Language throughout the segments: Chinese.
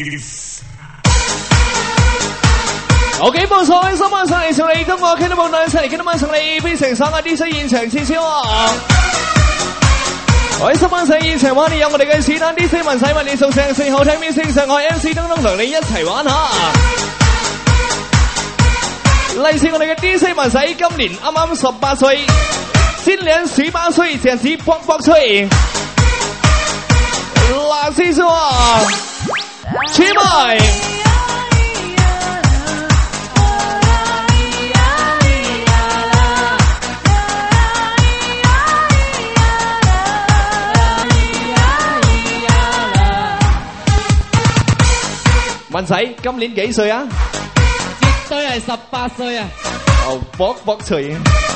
OK， 冇錯，開心晚上嚟上嚟，今個傾到冇耐出嚟，傾到晚上嚟，非常爽嘅 DJ 現場刺超啊！開心晚上現場玩，你有我哋嘅史丹 DJ 文仔為你送上最好聽 music， 上海 MC 東東同你一齊玩下。嚟自我哋嘅 DJ 文仔，今年啱啱18歲，今年18歲，簡直卜卜脆。嗱，師叔啊，起埋！文仔今年幾歲啊？ 絕對係18歲啊！ 哦，卜卜脆，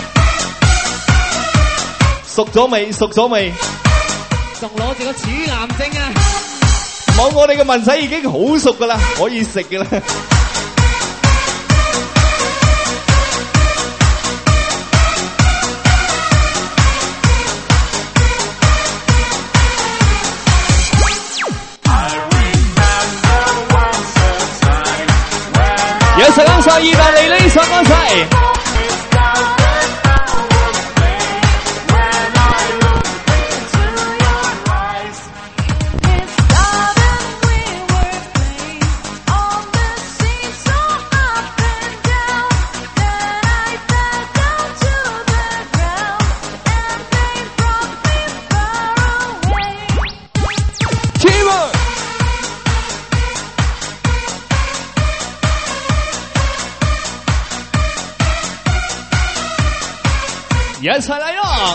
熟咗未？熟咗未？ 仲攞住個處男證啊！ 冇，我哋嘅文仔已經好熟噶啦，可以食噶啦。有實啱晒意大利呢首歌仔。一齊嚟咯！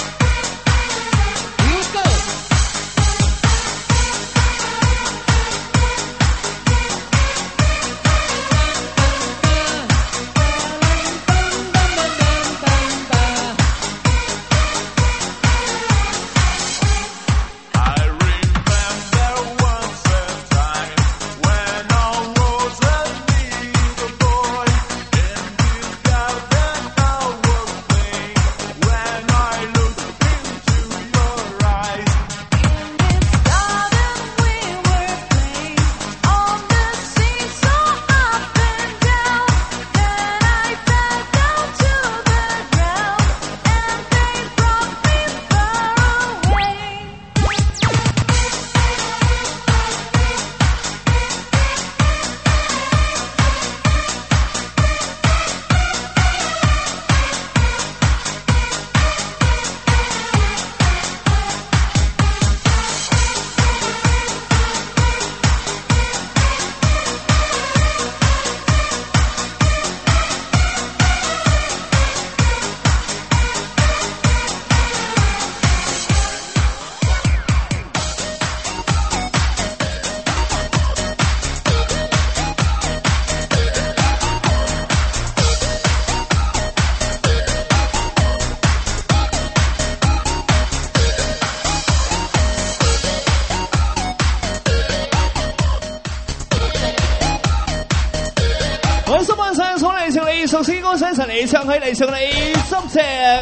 熟悉歌聲神嚟唱起嚟唱你執隻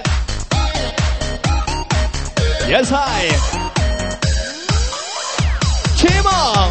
一齊起舞。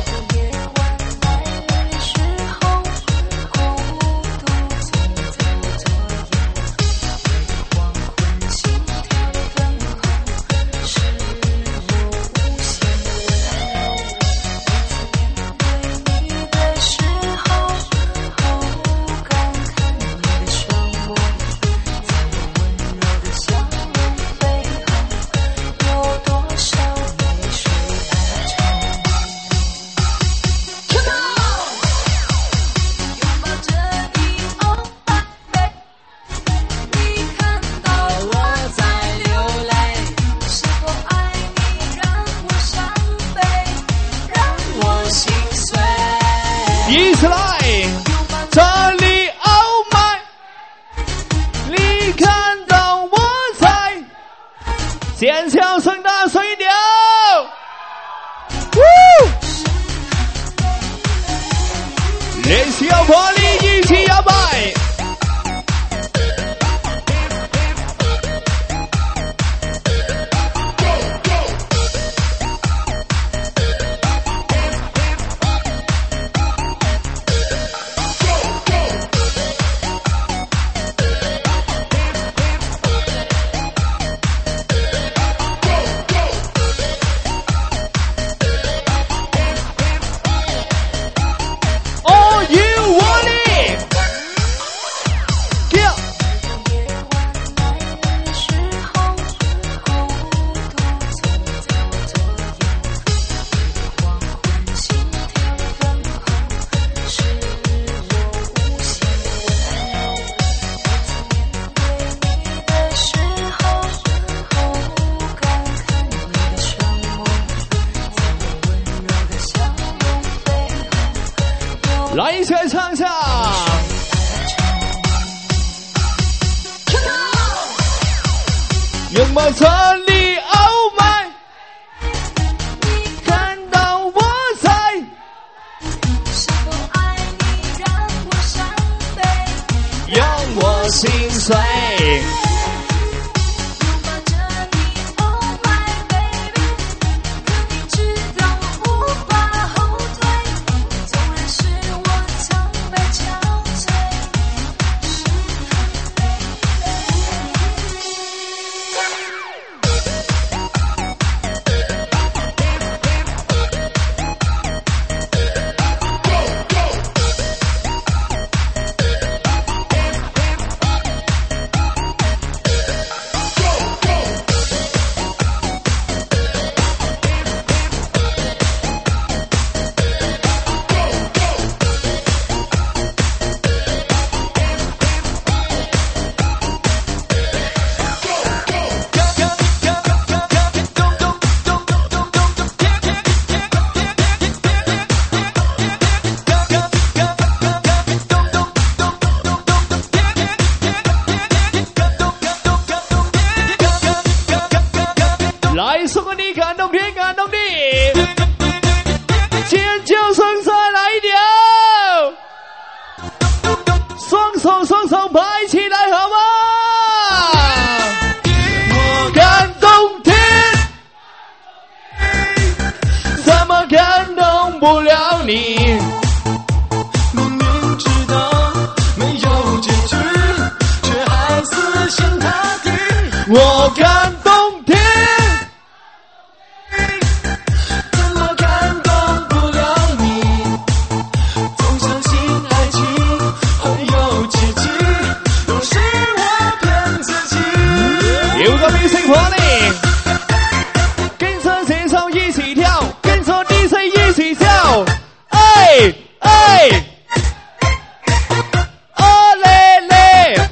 一起来，这里 Oh my， 你看到我在，尖叫声大声一点，练习要破例，一起摇摆。 来一起来唱一下。拥抱这里 ，Oh my， 你看到我在，是否爱你让我伤悲， 让我心碎。 拥抱着你 ，Oh my baby， 可你知道无法后退，纵然是我曾被憔悴，是很累。 来，送给你感动天，感动地，尖叫声再来一点，双手双手拍起来好吗？我感动天，怎么感动不了你？ 明明知道没有结局，却还死心塌地。 我感动天。 怎么感动不了你？总相信爱情会有奇迹，都是我骗自己。 有个明星活力，跟着节奏一起跳，跟着 DJ 一起跳，哎哎，阿嘞嘞，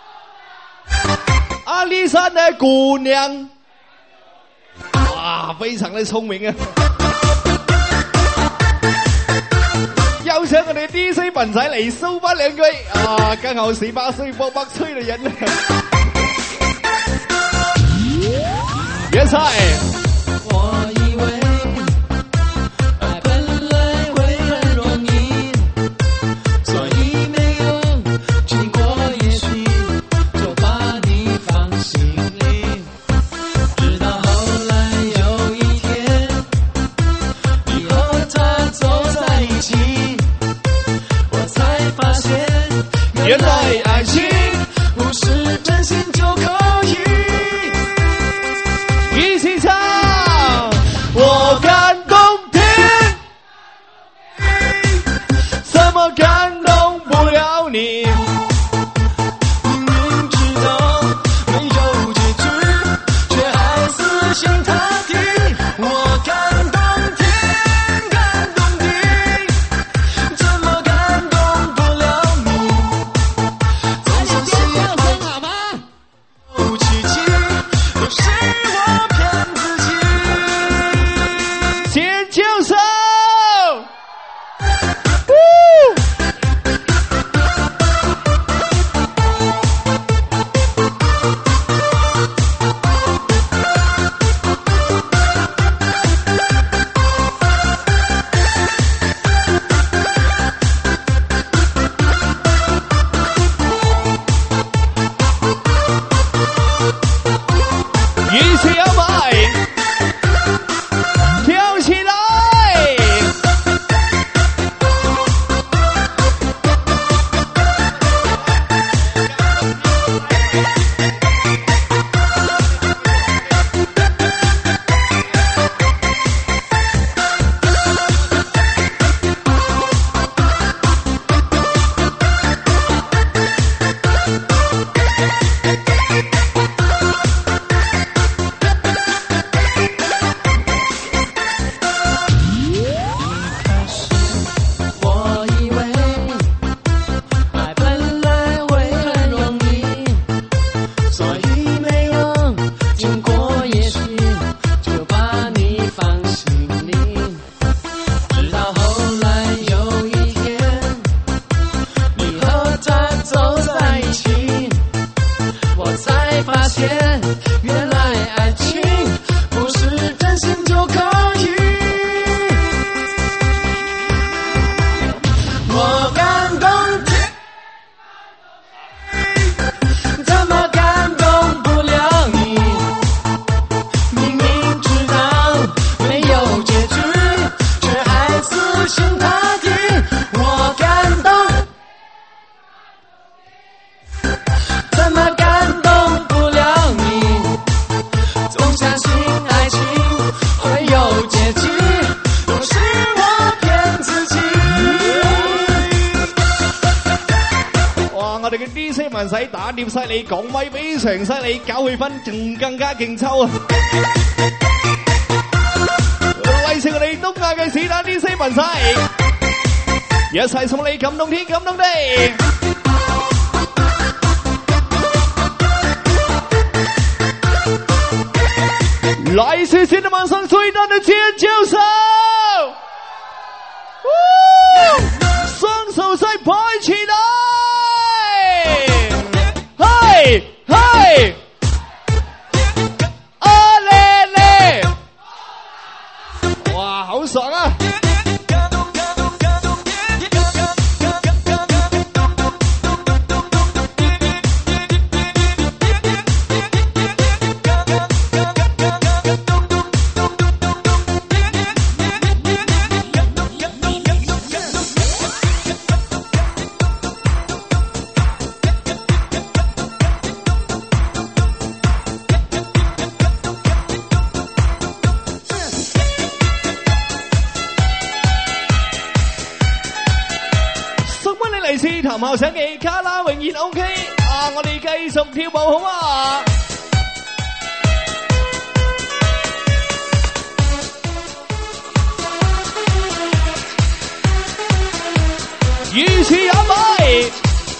阿里山的姑娘，哇，非常的聪明啊！邀請我哋 DJ 笨仔嚟 show 翻兩句啊，剛好18歲卜卜吹的人。原菜， 我以为爱本来会很容易，所以没有经过也许就把你放心里。直到后来有一天，你和他走在一起，我才发现原來愛情不是真心就可以。 一起唱，我感動天，怎麼感動不了你？ 明明知道没有结局，却还死心塌地。我感动天，感动地，怎么感动不了你？总相文仔打碟犀利，講威非常犀利，搞氣氛仲更加勁抽啊！嚟自我哋東亞嘅子彈 DJ 文仔，一齊送你感動天感動地。来自新的晚上最大的尖叫声，双手再拍起来，嘿嘿，阿嘞嘞，哇，好爽啊！談後請記卡拉永遠 OK 啊！我哋繼續跳舞好嘛？魚翅也買，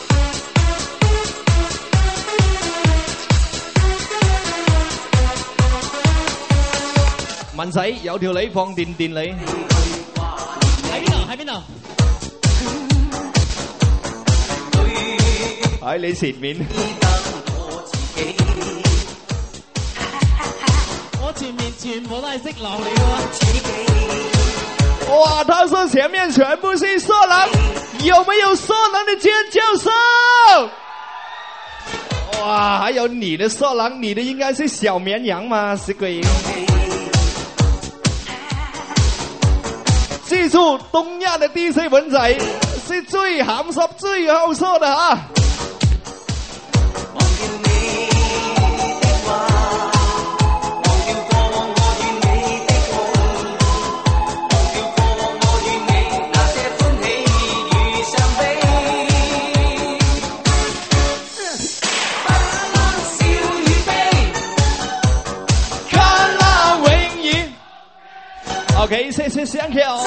文仔有條女放電你，喺邊度？喺邊度？喺你前面， 我前面全部都係色狼嚟嘅。 哇！他說前面全部是色狼，有沒有色狼的尖叫聲？哇！還有你的色狼，你的應該是小綿羊嘛，死鬼！記住，東亞的 DJ 文仔是最鹹濕、最好色的啊！OK， 謝謝香橋。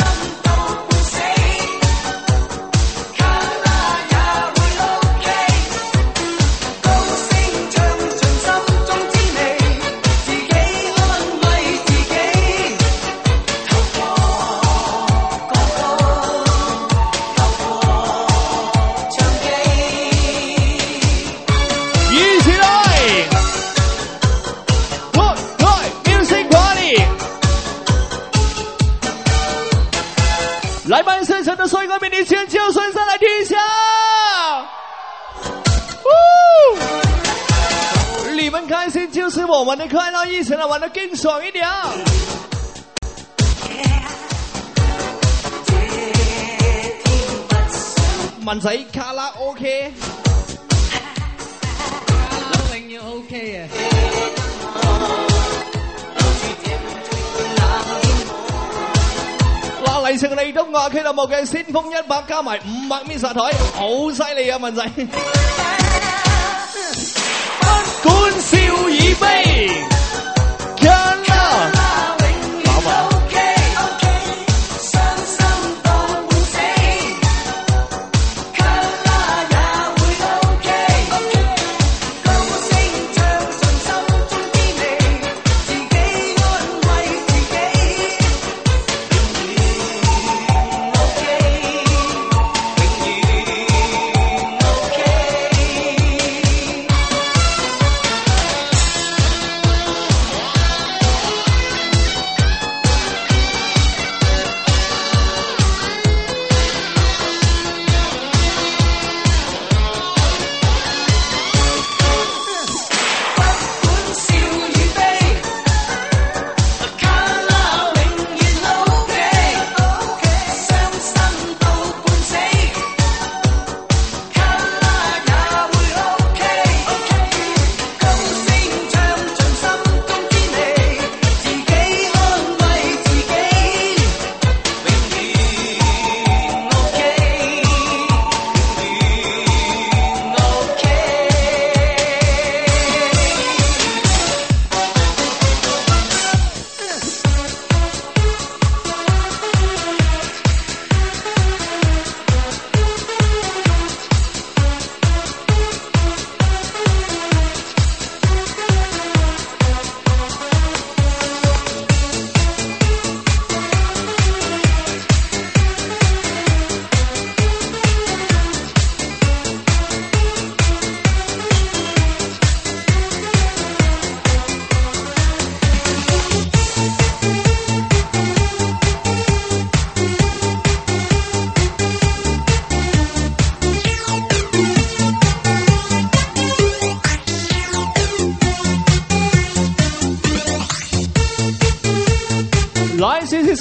来伴现场的帅哥美女尖叫声上来听一下，你们开心就是我们的快乐，一起来玩得更爽一点。文仔卡拉 OK， 一定要 OK 嘅。 嚟成嚟東亞俱樂部嘅先鋒100加埋500米殺台，好犀利啊文仔！不管笑與悲，看啦，跑吧。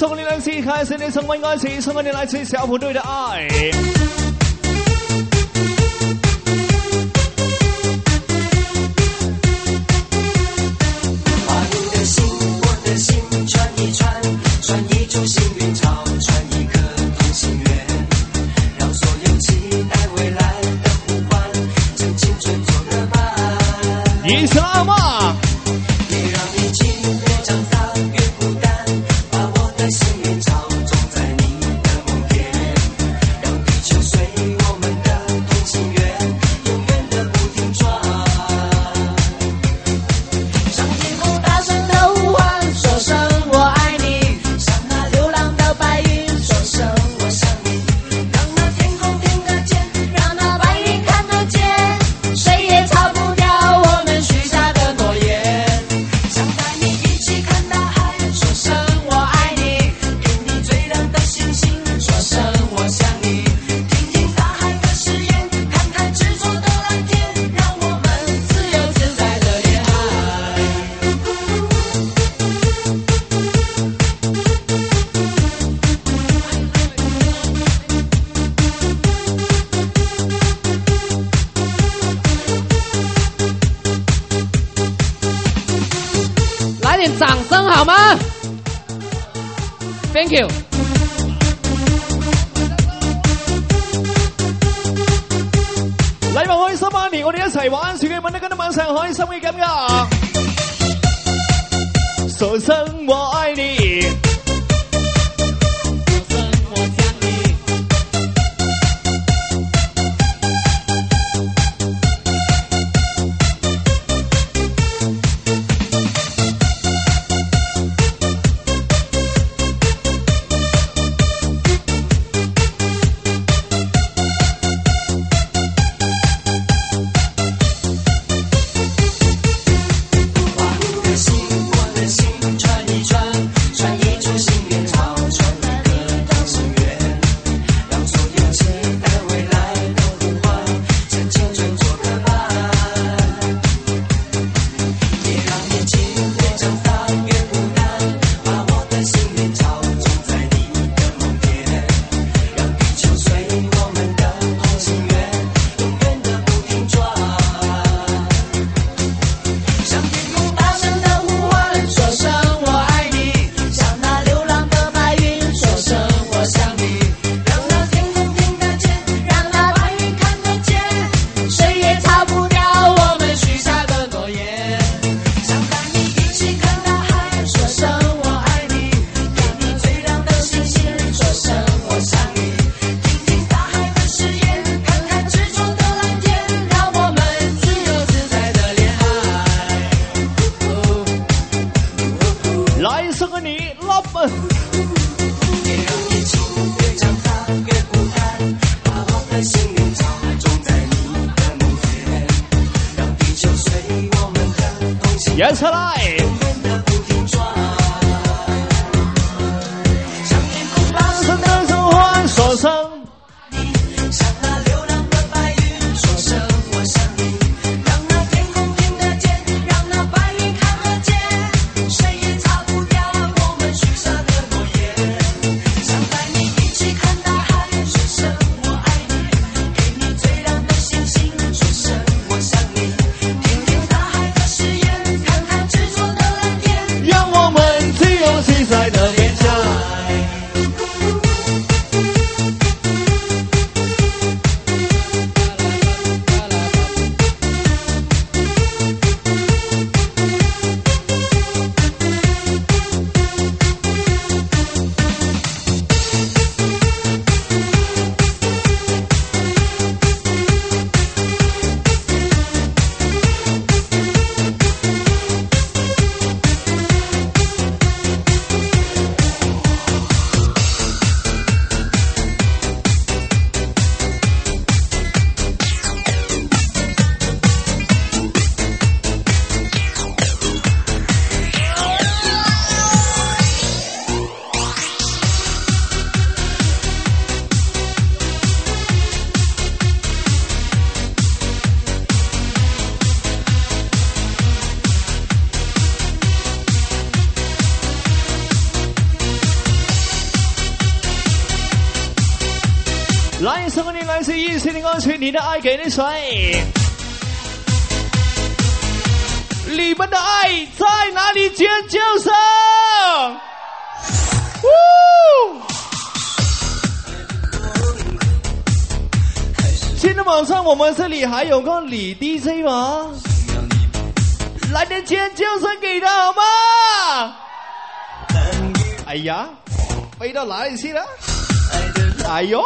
送你来自开心的重温爱情，送给你来自小虎队的爱。 把你的心，我的心串一串，串一株幸运草，串一颗同心圆，让所有期待未来的呼唤，趁青春做个伴。 一起来嘛！ 别让年轻越长大越孤单，把我的幸运草种在你的梦田，让地球随我们的同心圆，永远的不停转。向天空大声的呼唤，说声我爱你，像那流浪的白云，说声我想你，让那天空听得见，让那白云看得见，谁也逃不掉我们许下的诺言。想带你一起看大海，说声我爱你，给你最亮的星星，说声我想你，听听大海的誓言，看看执着的蓝天，让我们自由自在的恋爱。 来点掌声好吗 ？Thank you。 禮物開心啊！連我哋一齊玩，自己揾得今日晚上開心嘅感覺。說聲我愛你。 把你的心，我的心串一串，串一株幸运草，串一颗同心圆，让所有期待未来的呼唤，趁青春做个伴。别让年轻越长大越孤单，把我的幸运草种在你的梦田，让地球随我们的同心圆，永远的不停转。向天空大声的呼唤，说声我爱你，像那流浪的白云，说声我想你，让那天空听得见，让那白云看得见，谁也逃不掉我们许下的诺言。想带你一起看大海，说声我爱你，给你最亮的星星，说声我想你，听听大海的誓言，看看执着的蓝天，让我们自由自在的恋爱。 來送給你 love。 别让年轻越长大越孤单，把我的幸运草种在你的梦田，让地球随我们的同心一齊嚟。 永远的不停转。向天空大声的呼唤，说声像那流浪的白云，说声我想你，让那天空听得见，让那白云看得见，谁也逃不掉我们许下的诺言。想带你一起看大海，说声我爱你，给你最亮的星星，说声我想你，听听大海的誓言，看看执着来送给你来自异性的歌曲，你的爱给了谁？你们的爱在哪里？尖叫声！今天晚上我们这里还有个李 DJ 吗？来点尖叫声给他好吗？哎呀，飞到哪里去了？哎呦！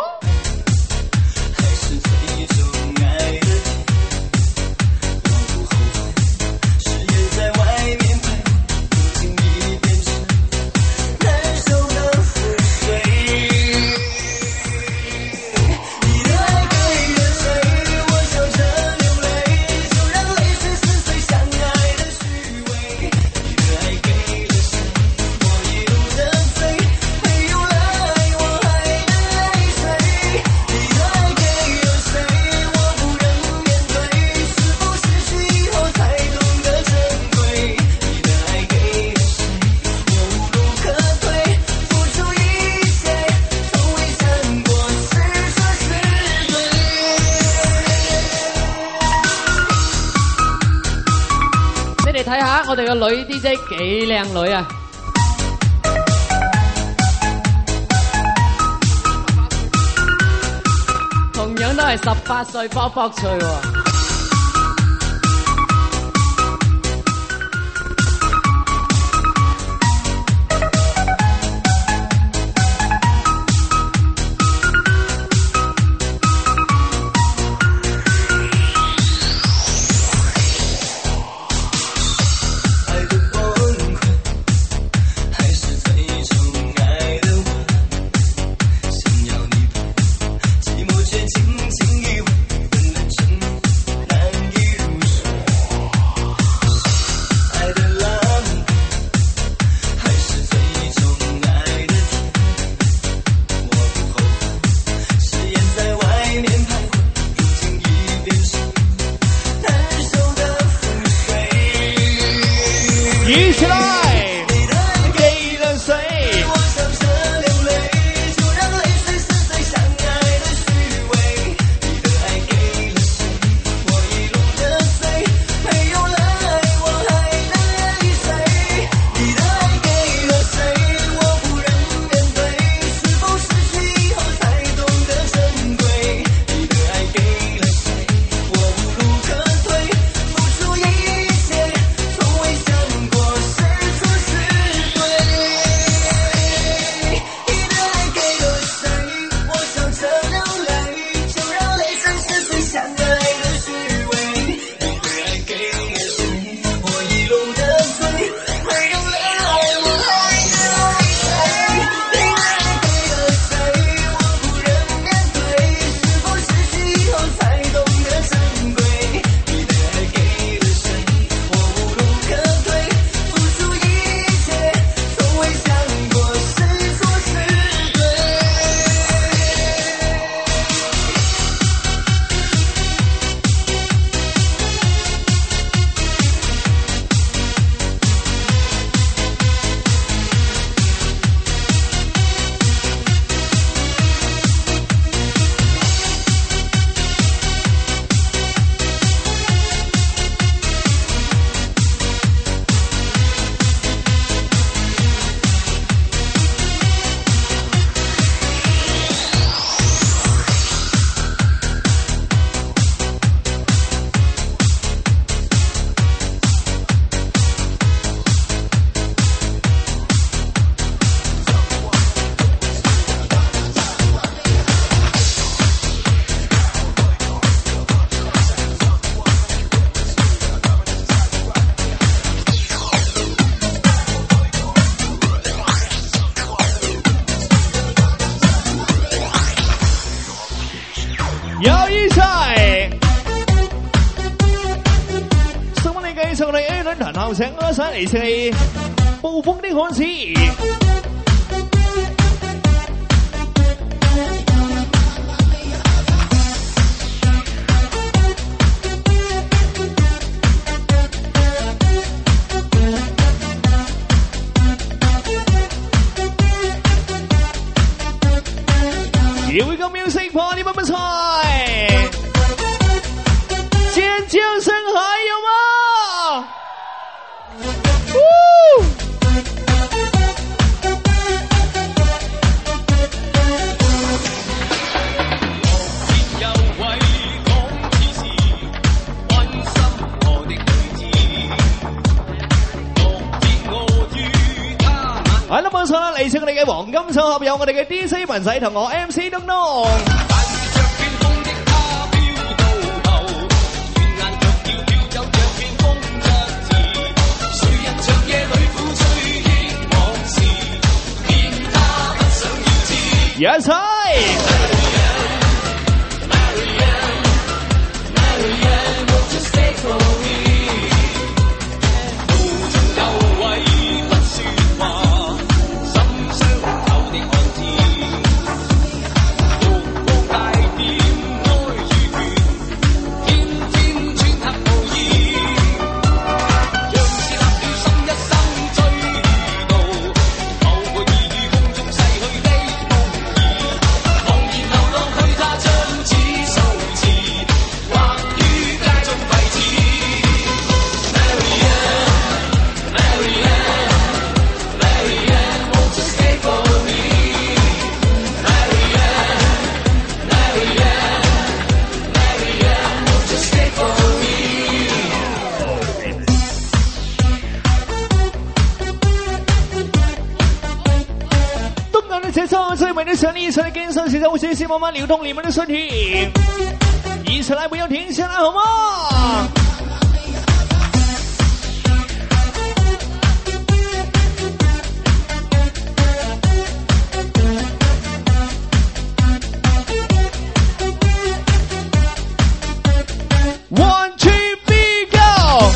睇下我哋嘅女 DJ 幾靚女啊！同樣都係18歲卜卜脆喎。有一齊，送你繼續你 A 輪壇後請歌手嚟自暴風的漢子。 Here we go music party 慢慢菜，尖叫声还有吗？係啦，冇錯啦，嚟自我哋嘅黃金組合有我哋嘅 DJ 文仔同我 MC 東東。Yes, hi.最美的旋律，一起来跟上现在无限性慢慢流动你们的身体，一起来不要停下来好吗？One, two, three, go！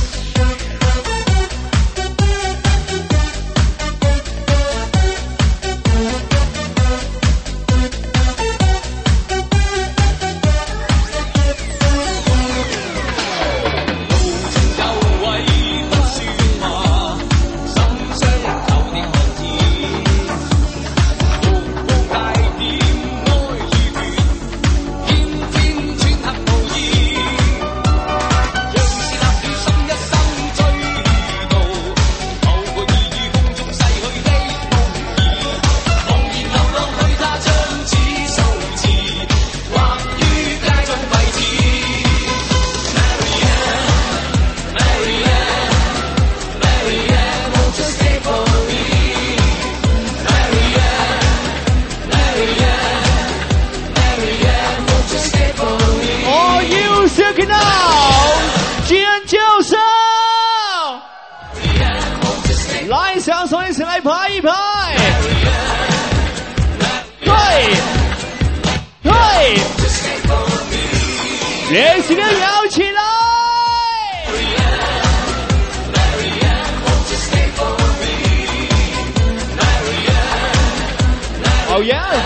想手一起来拍一拍，对对，连续的摇起来。Oh yeah！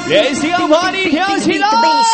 也希望把你跳起来。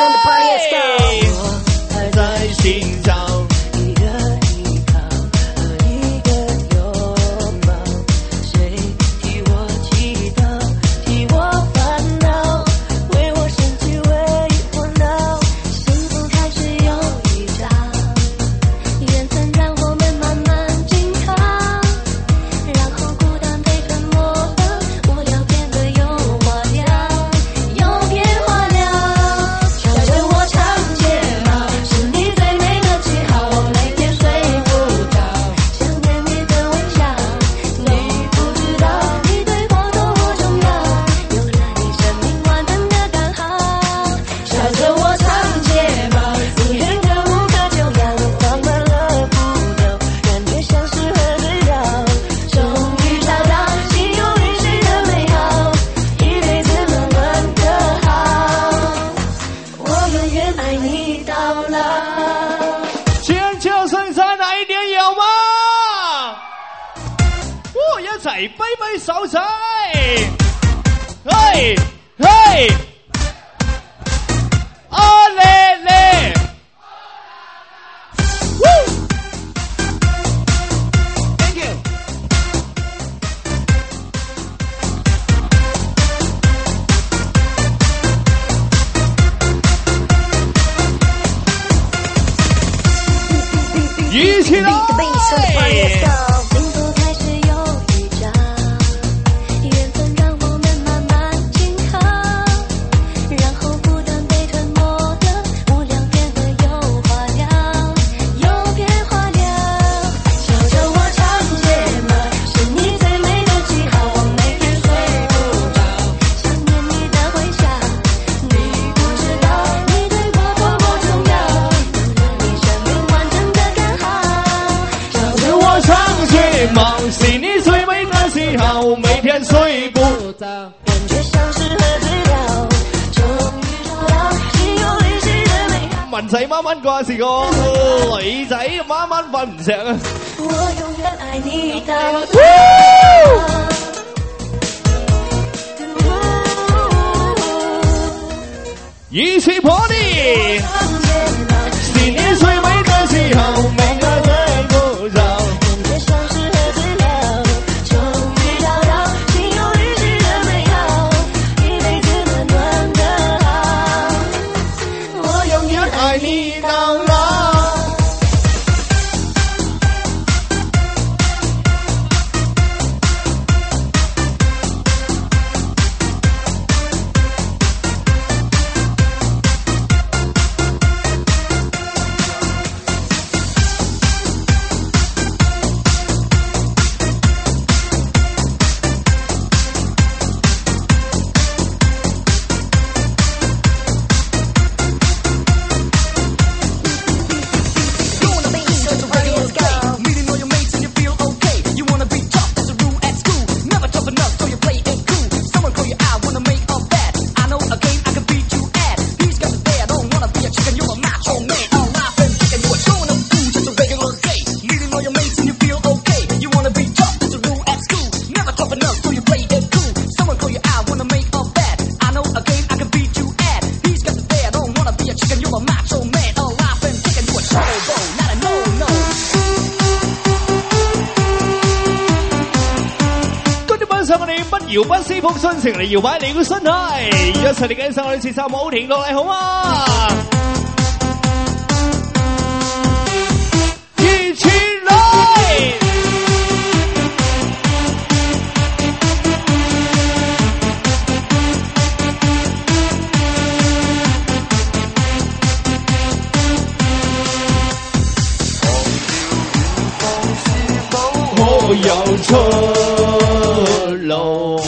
还在寻找一个依靠和一个拥抱，谁替我祈祷，替我烦恼，为我生气，为我闹。幸福开始有一张，缘分让我们慢慢紧靠，然后孤单被吞没了，无聊变得有话聊，有变化了，跳着我长睫毛，是你最美的记号，我每天睡不着，想念你的微笑，你不知道你对我多么重要，有了你生命完整的刚好，笑着我长睫毛，你很可无可救药，放慢了步调，感觉像是喝醉了，终于找到心有余悸的美好，一辈子暖暖的好，我永远爱你到老。 尖叫聲在哪一點有嗎？一齊揮揮手仔，嘿嘿，阿咧咧。Thank you。一起來！ 幸福开始有一张，缘分让我们慢慢紧靠，然后孤单被吞没了，无聊变得有话聊，有变化了，笑着我长睫毛，是你最美的记号，我每天睡不着，想念你的微笑，你不知道你对我多么重要，有了你生命完整的刚好，笑着我長睫毛是你最美的記號，每天睡不着。 感覺像是喝醉了，終於找到心有餘悸的美好， 文仔慢慢掛時個，女仔慢慢瞓唔着啊！ 我永遠愛你到老。 一起破例，是你最美的記號，每個睡不着。 感覺像是喝醉了，終於找到心有餘悸的美好，一輩子暖暖的好，我永遠愛你到老。 搖不思福心情嚟搖擺你個身體，一齊嚟緊上我哋節奏冇停落嚟好嗎？一起來！我有出路。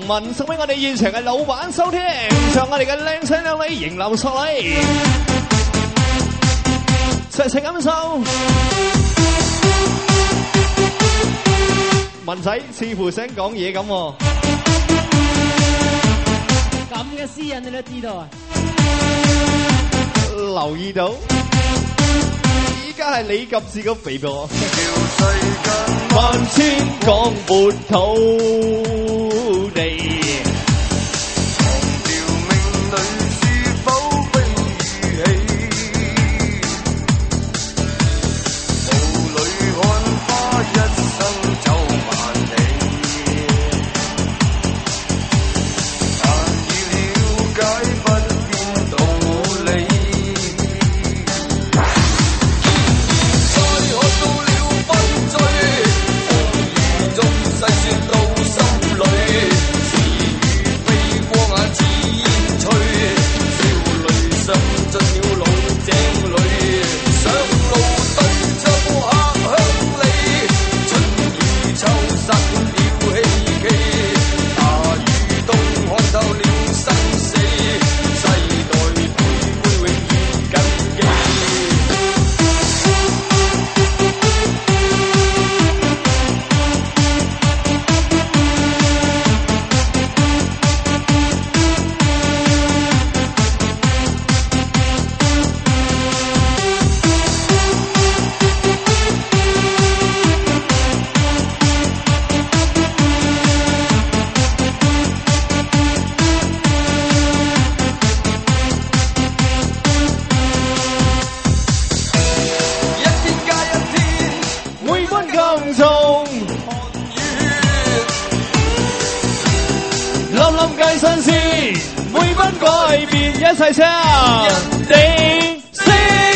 文送俾我哋現場嘅老闆收聽，唱我哋嘅靚仔靚女迎流索禮，齊齊感受。文仔似乎想講嘢咁喎， 咁嘅私隱你都知道啊？ 留意到，依家係你及自個肥婆。萬千廣闊土地。一齊唱定聲。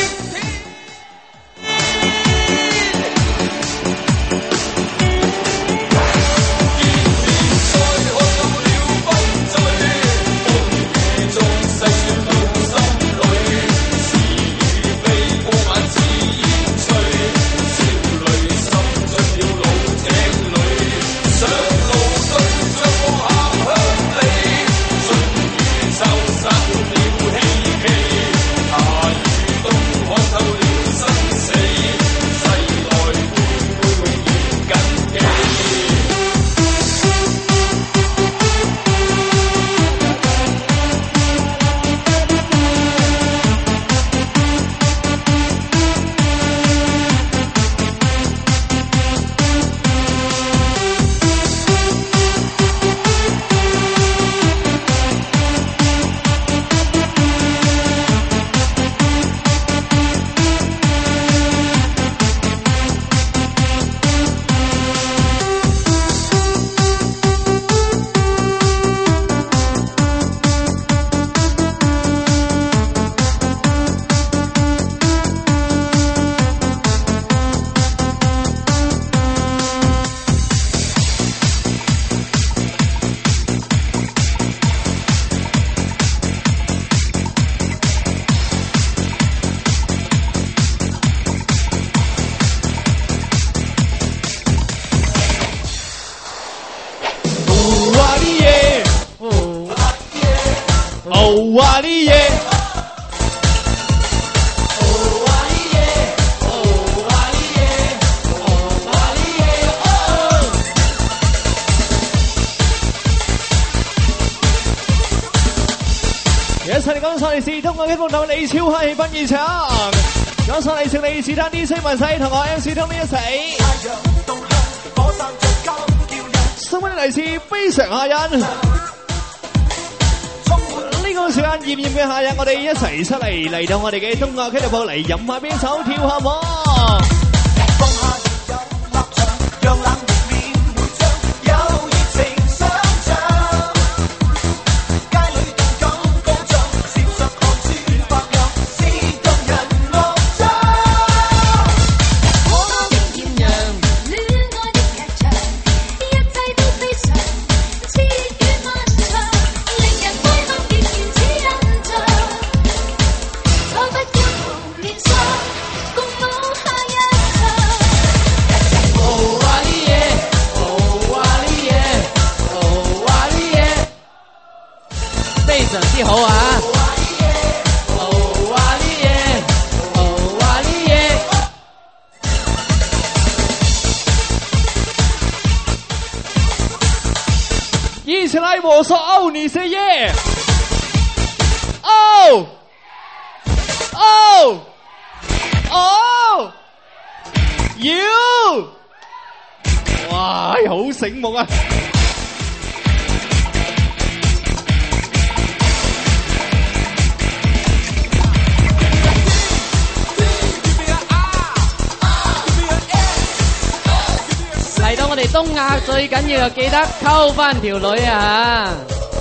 通過激動到你超嗨氣氛現場，講上嚟食你是他 DJ 文世同我 MC Tony 一齊，送俾你嚟自非常夏日。呢個時間炎炎嘅夏日，我哋一齊出嚟到我哋嘅東亞俱樂部嚟飲下啤酒，跳下舞。 Oh, 来，我说哦，你说耶。哦哦哦 ，you， 哇，好醒目啊！ 嚟到我哋東亞最緊要就記得溝翻條女啊！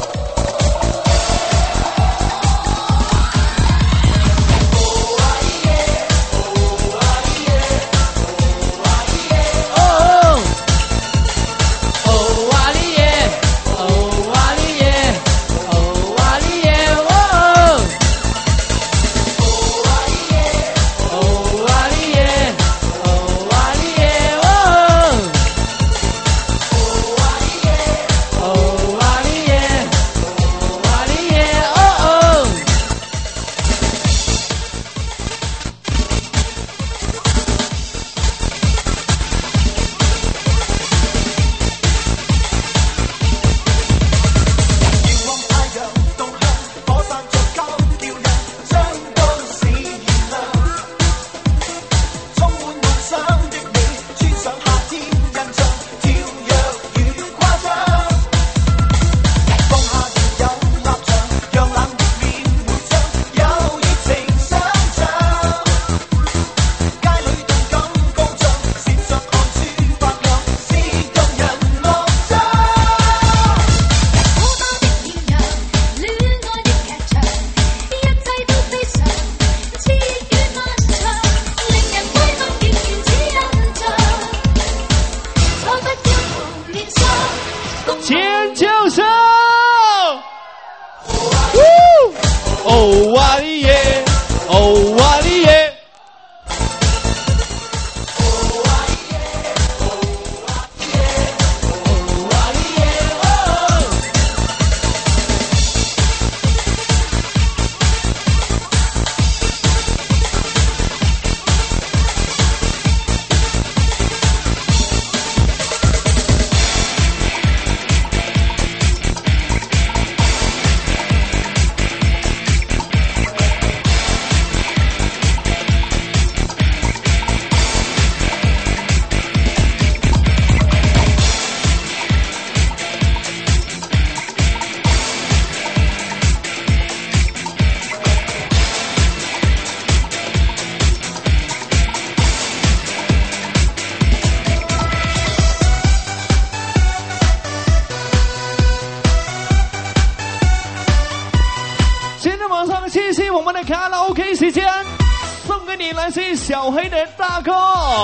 卡拉 OK 时间，送给你来自小黑的大歌，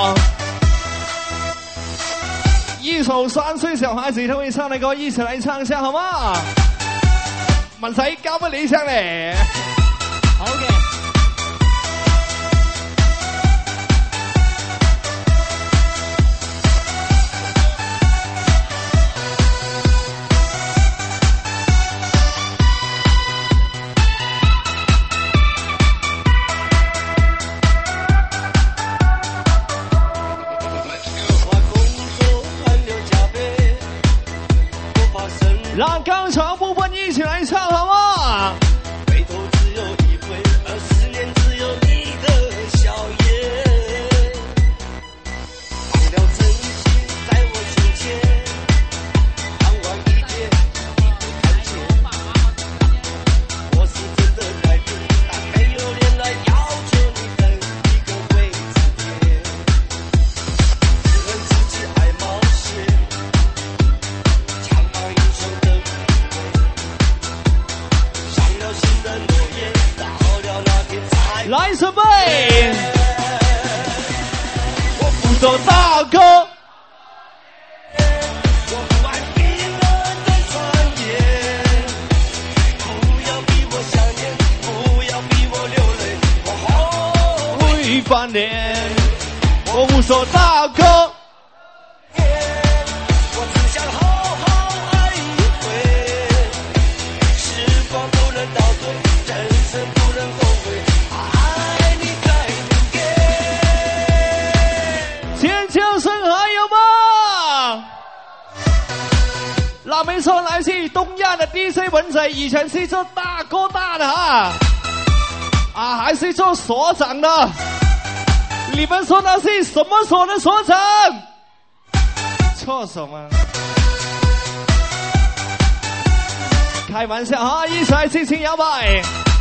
一首3岁小孩子都会唱的歌，一起来唱一下好吗？唔使交俾你唱咧。好嘅。让高潮部分一起来唱好吗？ 回头只有一回，20年只有你的笑颜，忘了真心在我心间，看完一遍你都看见，我是真的改变，但没有脸来要求你等一个位置点，只恨自己爱冒险，强暴英雄的来准备，我不做大哥。 我不爱别人的传言，不要逼我想念，不要逼我流泪，我后悔翻脸。我不做大哥。 我只想好好爱一回，时光不能倒退，人生不能后悔。 尖叫声还有吗？那没错，来来自东亚的 DJ 文仔，以前是做大哥大的还是做所长的。你们说他是什么所的所长？厕所吗？开玩笑一起来尽情摇摆。